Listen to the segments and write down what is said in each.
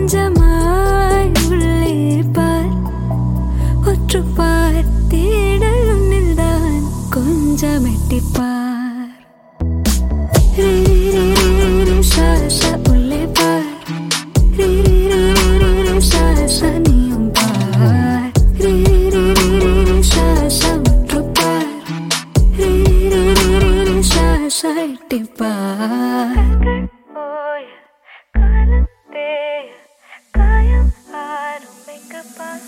கொஞ்சமாய் உள்ளே பார், ஒற்றுப்பார், தேடல் உன்னில்தான் கொஞ்சம் எட்டிப்பார். ஷாஷா உள்ளே பார், ஷாஷா நீயும் பார், ஷாஷா ஒற்றுப்பார், ஷாஷா எட்டிப்பார். காயம் ஆறும் வைக்கப்பார்.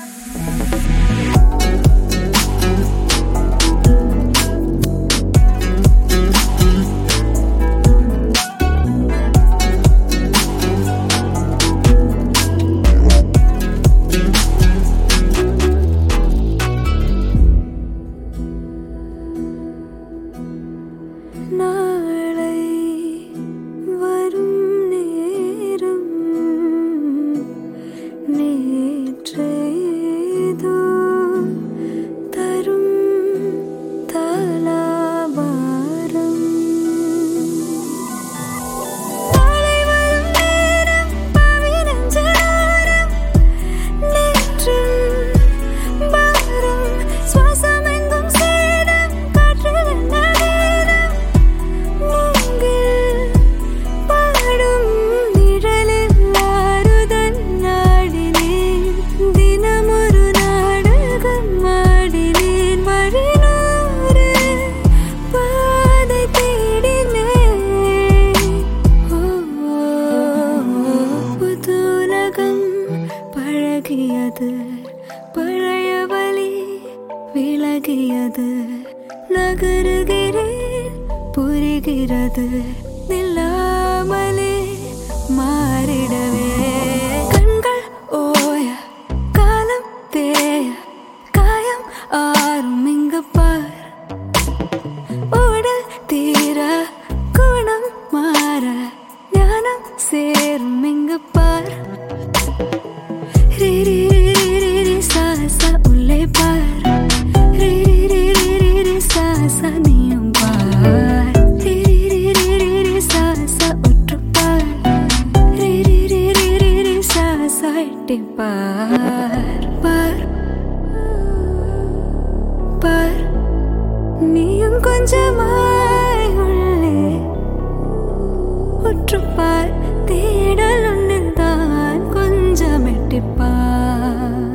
நாளை வரும் நேரம் நேற்றேதோ தரும் தாலாபாரம். நாளை வரும் நேரம் பவிரஞ்சனாரம் நேற்றும் பாரம் சுவாசமெங்கும் சேரம் காற்றில் நவீனம் நீங்கள் பாடும் நிழலில் ஆறுதல் நாடினேன். தினமொரு நாடகம் ஆடினேன். வழி நூறு பாதை தேடினேன். புதுலகம் பழகியது, பழைய வழி விலகியது. நகருகிறேன், புரிகிறது, நில்லாமலே மாறிடவே. கண்கள் ஓய, காலம் தேய, காயம் ஆறும் இங்கு பார். உடல் தீர, குணம் மாற, ஞானம் சேரும் இங்கு பார். சாசா உள்ளே பார், சாசா நீயும் பார், சாசா ஒற்றுப்பார், சாசா எட்டிப்பார். பார் பார், நீயும் கொஞ்சமாய் உள்ளே ஒற்றுப்பார், தேடல் ஒன்றில்தான் கொஞ்சம் எட்டிப்பார்.